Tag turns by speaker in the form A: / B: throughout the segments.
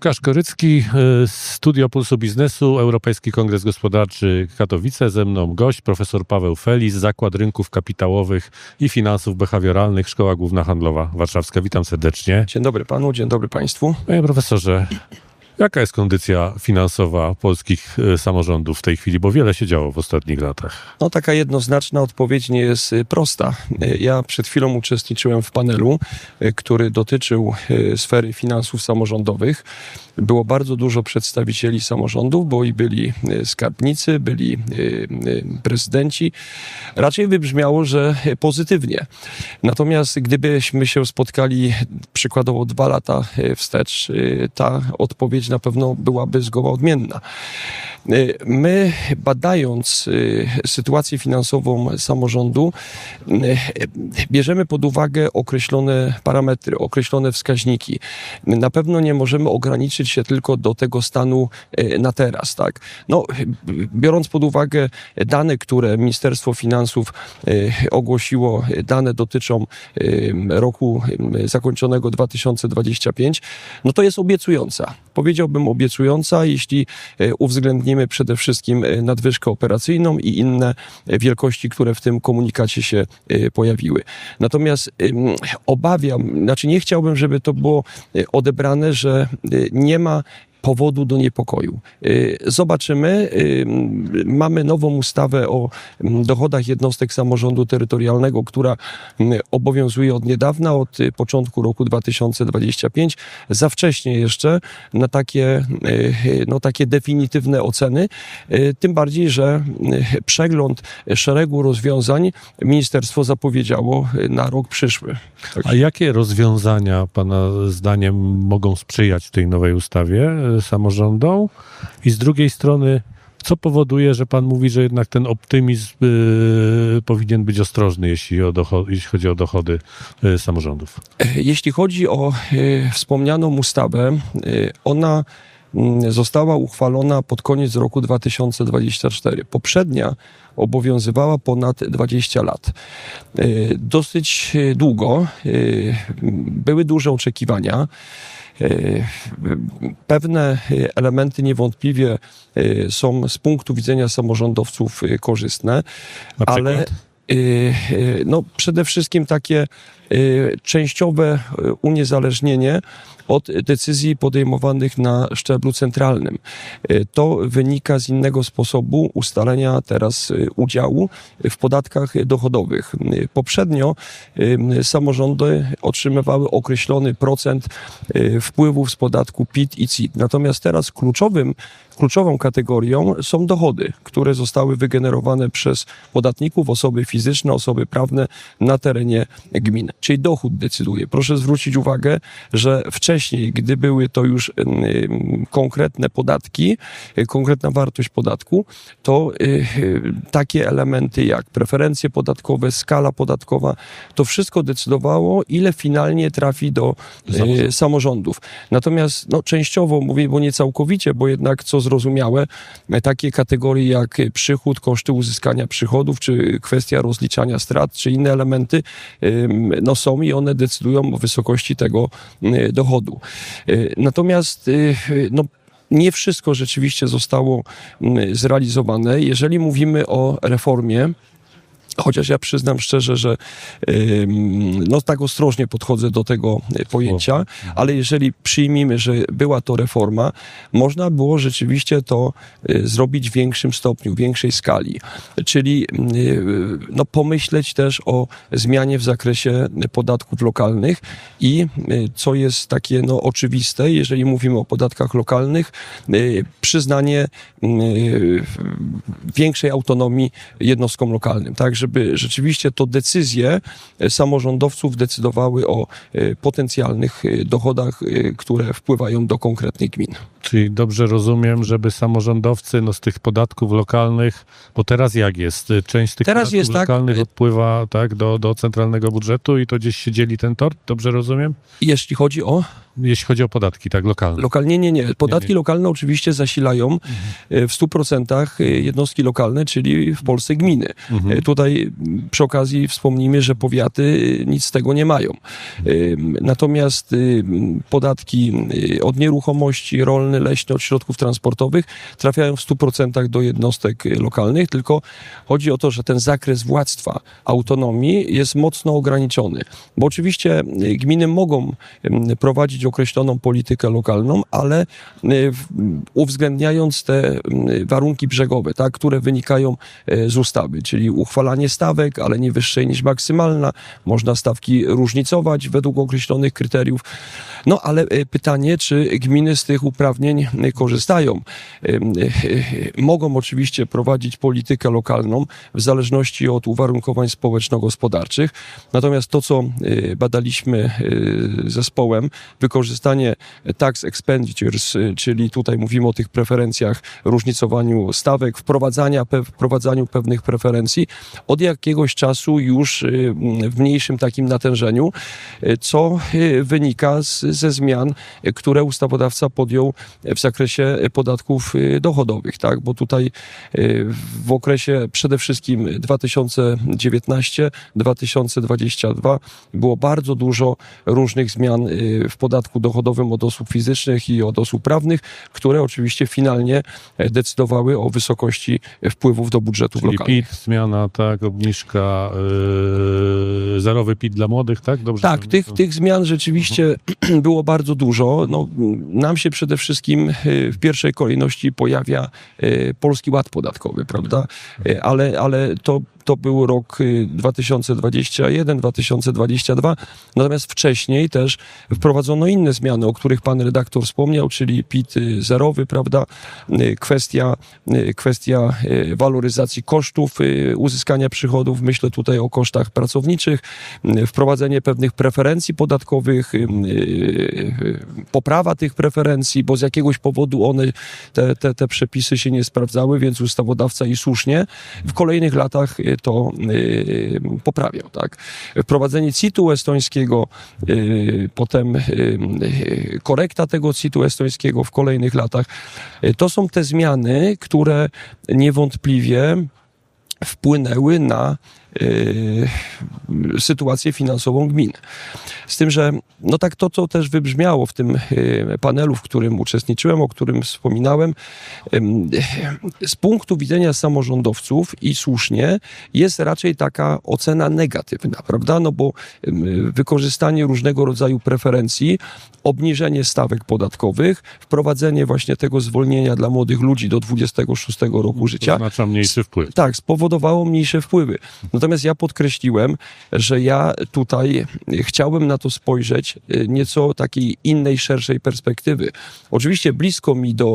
A: Łukasz Korycki, Studio Pulsu Biznesu, Europejski Kongres Gospodarczy Katowice. Ze mną gość, profesor Paweł Felis, Zakład Rynków Kapitałowych i Finansów Behawioralnych, Szkoła Główna Handlowa Warszawska. Witam serdecznie.
B: Dzień dobry panu, dzień dobry państwu.
A: Panie profesorze, jaka jest kondycja finansowa polskich samorządów w tej chwili? Bo wiele się działo w ostatnich latach.
B: No taka jednoznaczna odpowiedź nie jest prosta. Ja przed chwilą uczestniczyłem w panelu, który dotyczył sfery finansów samorządowych. Było bardzo dużo przedstawicieli samorządów, bo i byli skarbnicy, byli prezydenci. Raczej wybrzmiało, że pozytywnie. Natomiast gdybyśmy się spotkali przykładowo 2 lata wstecz, ta odpowiedź na pewno byłaby zgoła odmienna. My, badając sytuację finansową samorządu, bierzemy pod uwagę określone parametry, określone wskaźniki. Na pewno nie możemy ograniczyć się tylko do tego stanu na teraz, tak? No, biorąc pod uwagę dane, które Ministerstwo Finansów ogłosiło, dane dotyczą roku zakończonego 2025, no to jest obiecująca. Powiedziałbym obiecująca, jeśli uwzględnimy przede wszystkim nadwyżkę operacyjną i inne wielkości, które w tym komunikacie się pojawiły. Natomiast nie chciałbym, żeby to było odebrane, że nie ma powodu do niepokoju. Zobaczymy. Mamy nową ustawę o dochodach jednostek samorządu terytorialnego, która obowiązuje od niedawna, od początku roku 2025. Za wcześnie jeszcze na takie definitywne oceny. Tym bardziej, że przegląd szeregu rozwiązań ministerstwo zapowiedziało na rok przyszły.
A: A jakie rozwiązania pana zdaniem mogą sprzyjać w tej nowej ustawie samorządom? I z drugiej strony, co powoduje, że pan mówi, że jednak ten optymizm powinien być ostrożny, jeśli chodzi o dochody samorządów?
B: Jeśli chodzi o wspomnianą ustawę, ona została uchwalona pod koniec roku 2024. Poprzednia obowiązywała ponad 20 lat. Dosyć długo. Były duże oczekiwania. Pewne elementy niewątpliwie są z punktu widzenia samorządowców korzystne, ale przede wszystkim takie częściowe uniezależnienie od decyzji podejmowanych na szczeblu centralnym. To wynika z innego sposobu ustalenia teraz udziału w podatkach dochodowych. Poprzednio samorządy otrzymywały określony procent wpływów z podatku PIT i CIT. Natomiast teraz kluczową kategorią są dochody, które zostały wygenerowane przez podatników, osoby fizyczne, osoby prawne na terenie gmin. Czyli dochód decyduje. Proszę zwrócić uwagę, że wcześniej, gdy były to już konkretne podatki, konkretna wartość podatku, to takie elementy jak preferencje podatkowe, skala podatkowa, to wszystko decydowało, ile finalnie trafi do samorządów. Natomiast częściowo mówię, bo nie całkowicie, bo jednak co zrozumiałe, takie kategorie jak przychód, koszty uzyskania przychodów, czy kwestia rozliczania strat, czy inne elementy są i one decydują o wysokości tego dochodu. Natomiast nie wszystko rzeczywiście zostało zrealizowane. Jeżeli mówimy o reformie, chociaż ja przyznam szczerze, że tak ostrożnie podchodzę do tego pojęcia, ale jeżeli przyjmijmy, że była to reforma, można było rzeczywiście to zrobić w większym stopniu, w większej skali. Czyli pomyśleć też o zmianie w zakresie podatków lokalnych i co jest takie oczywiste, jeżeli mówimy o podatkach lokalnych, przyznanie większej autonomii jednostkom lokalnym, tak, żeby rzeczywiście to decyzje samorządowców decydowały o potencjalnych dochodach, które wpływają do konkretnych gmin.
A: Czyli dobrze rozumiem, żeby samorządowcy z tych podatków lokalnych, bo teraz jak jest? Część z tych podatków lokalnych odpływa do centralnego budżetu i to gdzieś się dzieli ten tort? Dobrze rozumiem?
B: Jeśli chodzi o
A: Jeśli chodzi o podatki, tak, lokalne.
B: Lokalnie nie. Podatki lokalne oczywiście zasilają w 100% jednostki lokalne, czyli w Polsce gminy. Tutaj przy okazji wspomnijmy, że powiaty nic z tego nie mają. Natomiast podatki od nieruchomości, rolne, leśne, od środków transportowych trafiają w 100% do jednostek lokalnych, tylko chodzi o to, że ten zakres władztwa, autonomii jest mocno ograniczony. Bo oczywiście gminy mogą prowadzić określoną politykę lokalną, ale uwzględniając te warunki brzegowe, tak, które wynikają z ustawy, czyli uchwalanie stawek, ale nie wyższej niż maksymalna, można stawki różnicować według określonych kryteriów. No ale pytanie, czy gminy z tych uprawnień korzystają? Mogą oczywiście prowadzić politykę lokalną w zależności od uwarunkowań społeczno-gospodarczych, natomiast to, co badaliśmy zespołem, wykorzystanie tax expenditures, czyli tutaj mówimy o tych preferencjach, różnicowaniu stawek, wprowadzaniu pewnych preferencji, od jakiegoś czasu już w mniejszym takim natężeniu, co wynika ze zmian, które ustawodawca podjął w zakresie podatków dochodowych, tak? Bo tutaj w okresie przede wszystkim 2019-2022 było bardzo dużo różnych zmian w podatku dochodowym od osób fizycznych i od osób prawnych, które oczywiście finalnie decydowały o wysokości wpływów do budżetów
A: czyli
B: lokalnych.
A: PIT, zmiana, tak, obniżka, zerowy PIT dla młodych, tak? Dobrze.
B: Tak, tych zmian rzeczywiście było bardzo dużo. No, nam się przede wszystkim w pierwszej kolejności pojawia Polski Ład podatkowy, prawda? Ale to był rok 2021, 2022, natomiast wcześniej też wprowadzono inne zmiany, o których pan redaktor wspomniał, czyli PIT zerowy, prawda? Kwestia waloryzacji kosztów uzyskania przychodów, myślę tutaj o kosztach pracowniczych, wprowadzenie pewnych preferencji podatkowych, poprawa tych preferencji, bo z jakiegoś powodu te przepisy się nie sprawdzały, więc ustawodawca i słusznie w kolejnych latach to poprawiał, tak. Wprowadzenie CIT-u estońskiego, potem korekta tego CIT-u estońskiego w kolejnych latach. To są te zmiany, które niewątpliwie wpłynęły na sytuację finansową gmin. Z tym, że no tak to, co też wybrzmiało w tym panelu, w którym uczestniczyłem, o którym wspominałem, z punktu widzenia samorządowców i słusznie jest raczej taka ocena negatywna, prawda? No bo wykorzystanie różnego rodzaju preferencji, obniżenie stawek podatkowych, wprowadzenie właśnie tego zwolnienia dla młodych ludzi do 26 roku życia.
A: Oznacza mniejszy wpływ.
B: Tak, spowodowało mniejsze wpływy. Natomiast ja podkreśliłem, że ja tutaj chciałem na to spojrzeć nieco takiej innej, szerszej perspektywy. Oczywiście blisko mi do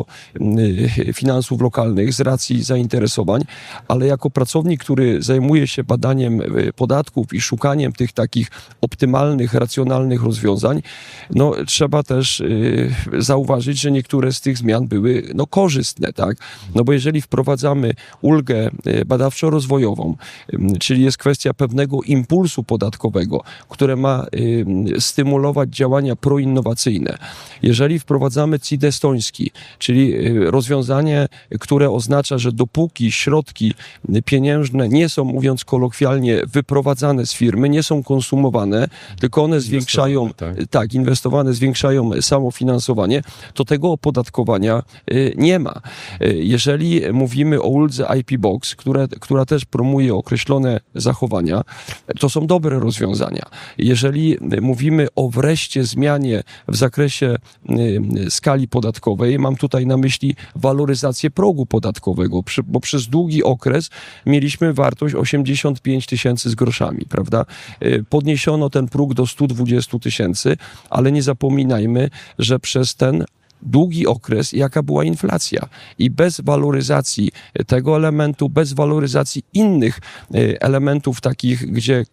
B: finansów lokalnych z racji zainteresowań, ale jako pracownik, który zajmuje się badaniem podatków i szukaniem tych takich optymalnych, racjonalnych rozwiązań, no trzeba też zauważyć, że niektóre z tych zmian były korzystne, tak? No bo jeżeli wprowadzamy ulgę badawczo-rozwojową, czyli jest kwestia pewnego impulsu podatkowego, które ma stymulować działania proinnowacyjne. Jeżeli wprowadzamy CIT estoński, czyli rozwiązanie, które oznacza, że dopóki środki pieniężne nie są, mówiąc kolokwialnie, wyprowadzane z firmy, nie są konsumowane, tylko one zwiększają, inwestowane, zwiększają samofinansowanie, to tego opodatkowania nie ma. Jeżeli mówimy o uldze IP Box, która też promuje określone zachowania, to są dobre rozwiązania. Jeżeli mówimy o wreszcie zmianie w zakresie skali podatkowej, mam tutaj na myśli waloryzację progu podatkowego, bo przez długi okres mieliśmy wartość 85 tysięcy z groszami, prawda? Podniesiono ten próg do 120 tysięcy, ale nie zapominajmy, że przez ten długi okres, jaka była inflacja. I bez waloryzacji tego elementu, bez waloryzacji innych elementów takich,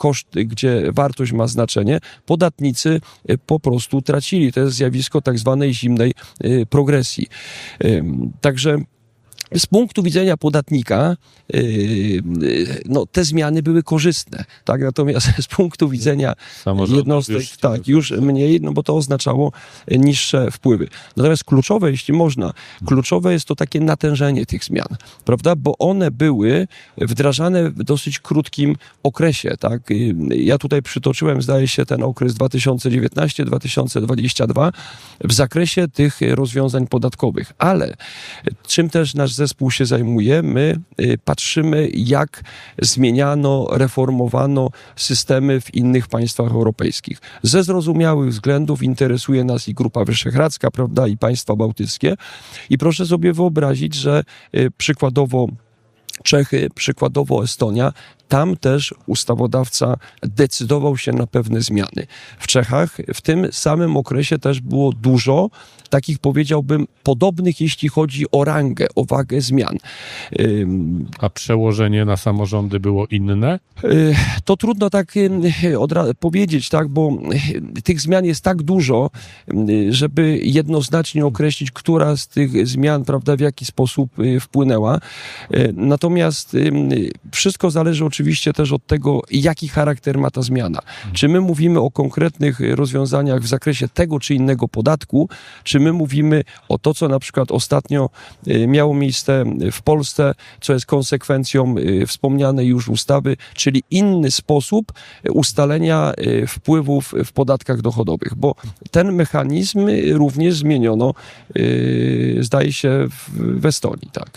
B: gdzie wartość ma znaczenie, podatnicy po prostu tracili. To jest zjawisko tak zwanej zimnej progresji. Także z punktu widzenia podatnika no, te zmiany były korzystne, tak? Natomiast z punktu widzenia jednostek już mniej, no bo to oznaczało niższe wpływy. Natomiast kluczowe, jeśli można, kluczowe jest to takie natężenie tych zmian, prawda? Bo one były wdrażane w dosyć krótkim okresie, tak? Ja tutaj przytoczyłem, zdaje się, ten okres 2019-2022 w zakresie tych rozwiązań podatkowych, ale czym też nasz zespół się zajmuje, my patrzymy, jak zmieniano, reformowano systemy w innych państwach europejskich. Ze zrozumiałych względów interesuje nas i Grupa Wyszehradzka, prawda, i państwa bałtyckie. I proszę sobie wyobrazić, że przykładowo Czechy, przykładowo Estonia, tam też ustawodawca decydował się na pewne zmiany. W Czechach w tym samym okresie też było dużo takich, powiedziałbym, podobnych, jeśli chodzi o rangę, o wagę zmian.
A: A przełożenie na samorządy było inne?
B: To trudno tak powiedzieć, tak, bo tych zmian jest tak dużo, żeby jednoznacznie określić, która z tych zmian, prawda, w jaki sposób wpłynęła. Natomiast wszystko zależy oczywiście też od tego, jaki charakter ma ta zmiana. Czy my mówimy o konkretnych rozwiązaniach w zakresie tego czy innego podatku, czy my mówimy o to, co na przykład ostatnio miało miejsce w Polsce, co jest konsekwencją wspomnianej już ustawy, czyli inny sposób ustalenia wpływów w podatkach dochodowych, bo ten mechanizm również zmieniono, zdaje się, w Estonii, tak.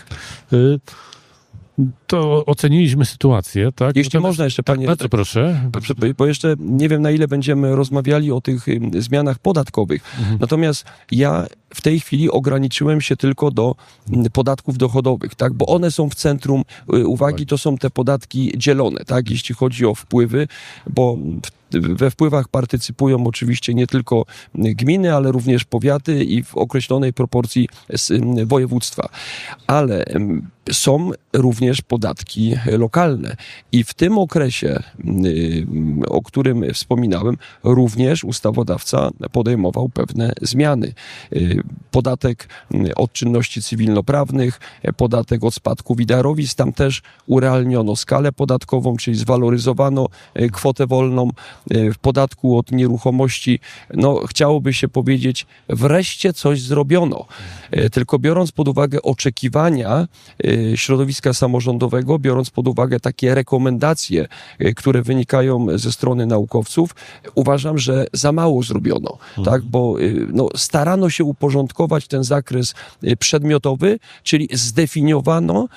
A: To oceniliśmy sytuację, tak?
B: Jeśli można jeszcze, panie...
A: Bardzo proszę.
B: Bo jeszcze nie wiem, na ile będziemy rozmawiali o tych zmianach podatkowych. Natomiast ja w tej chwili ograniczyłem się tylko do podatków dochodowych, tak? Bo one są w centrum uwagi, to są te podatki dzielone, tak? Jeśli chodzi o wpływy, bo we wpływach partycypują oczywiście nie tylko gminy, ale również powiaty i w określonej proporcji województwa. Ale są również podatki lokalne i w tym okresie, o którym wspominałem, również ustawodawca podejmował pewne zmiany. Podatek od czynności cywilnoprawnych, podatek od spadków i darowizn, tam też urealniono skalę podatkową, czyli zwaloryzowano kwotę wolną. W podatku od nieruchomości, no chciałoby się powiedzieć, wreszcie coś zrobiono. Tylko biorąc pod uwagę oczekiwania środowiska samorządowego, biorąc pod uwagę takie rekomendacje, które wynikają ze strony naukowców, uważam, że za mało zrobiono, tak? Bo no, starano się uporządkować ten zakres przedmiotowy, czyli zdefiniowano,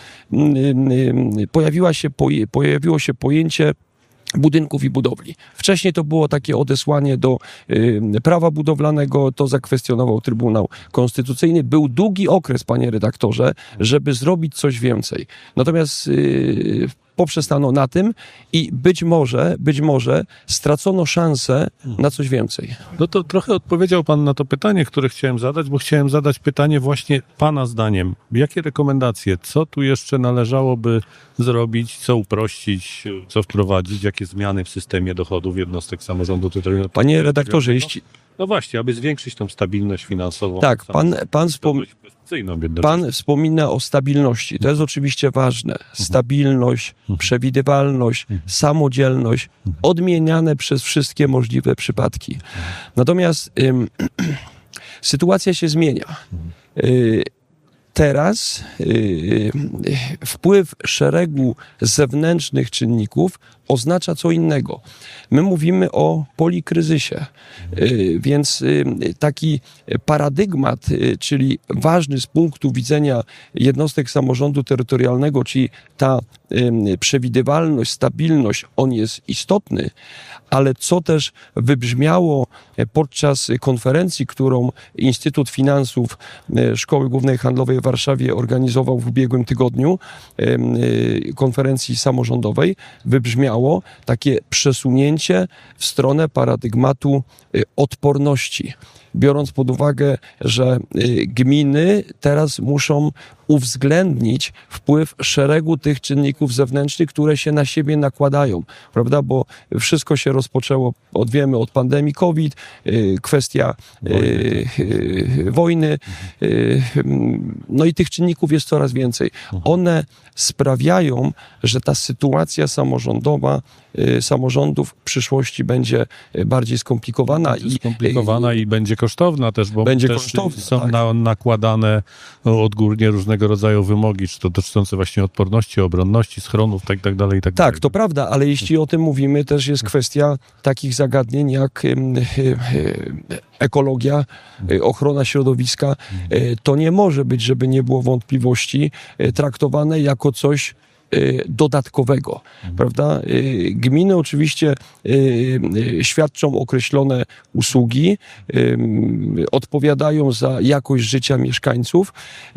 B: pojawiło się pojęcie budynków i budowli. Wcześniej to było takie odesłanie do prawa budowlanego, to zakwestionował Trybunał Konstytucyjny. Był długi okres, panie redaktorze, żeby zrobić coś więcej. Natomiast poprzestano na tym i być może stracono szansę na coś więcej.
A: No to trochę odpowiedział pan na to pytanie, które chciałem zadać, bo chciałem zadać pytanie właśnie pana zdaniem. Jakie rekomendacje? Co tu jeszcze należałoby zrobić? Co uprościć? Co wprowadzić? Jakie zmiany w systemie dochodów jednostek samorządu terytorialnego?
B: Panie redaktorze, jeśli...
A: No właśnie, aby zwiększyć tą stabilność finansową.
B: Tak, pan wspomina o stabilności. To jest oczywiście ważne. Stabilność, przewidywalność, samodzielność, odmieniane przez wszystkie możliwe przypadki. Natomiast sytuacja się zmienia. Teraz wpływ szeregu zewnętrznych czynników oznacza co innego. My mówimy o polikryzysie, więc taki paradygmat, czyli ważny z punktu widzenia jednostek samorządu terytorialnego, czyli ta przewidywalność, stabilność, on jest istotny, ale co też wybrzmiało podczas konferencji, którą Instytut Finansów Szkoły Głównej Handlowej w Warszawie organizował w ubiegłym tygodniu, konferencji samorządowej, wybrzmiało takie przesunięcie w stronę paradygmatu odporności. Biorąc pod uwagę, że gminy teraz muszą uwzględnić wpływ szeregu tych czynników zewnętrznych, które się na siebie nakładają, prawda? Bo wszystko się rozpoczęło, wiemy, od pandemii COVID, kwestia wojny, no i tych czynników jest coraz więcej. One sprawiają, że ta sytuacja samorządów w przyszłości będzie bardziej skomplikowana.
A: I będzie kosztowna też, bo
B: będzie
A: też
B: kosztowna,
A: są
B: tak.
A: nakładane odgórnie różnego rodzaju wymogi, czy to dotyczące właśnie odporności, obronności, schronów, tak dalej.
B: Tak, to prawda, ale jeśli o tym mówimy, też jest kwestia takich zagadnień jak ekologia, ochrona środowiska. To nie może być, żeby nie było wątpliwości, traktowane jako coś dodatkowego, prawda? Gminy oczywiście świadczą określone usługi, odpowiadają za jakość życia mieszkańców.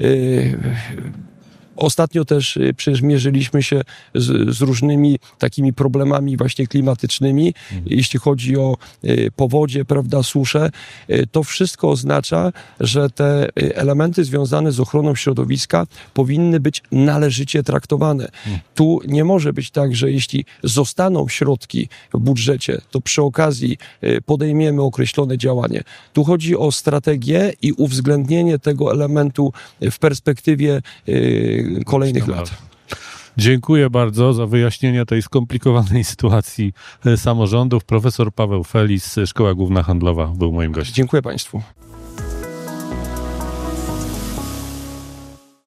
B: Ostatnio też przecież mierzyliśmy się z różnymi takimi problemami właśnie klimatycznymi, jeśli chodzi o powodzie, prawda, susze. To wszystko oznacza, że te elementy związane z ochroną środowiska powinny być należycie traktowane. Tu nie może być tak, że jeśli zostaną środki w budżecie, to przy okazji podejmiemy określone działanie. Tu chodzi o strategię i uwzględnienie tego elementu w perspektywie kolejnych lat.
A: Dziękuję bardzo za wyjaśnienie tej skomplikowanej sytuacji samorządów. Profesor Paweł Felis, Szkoła Główna Handlowa był moim gościem.
B: Dziękuję Państwu.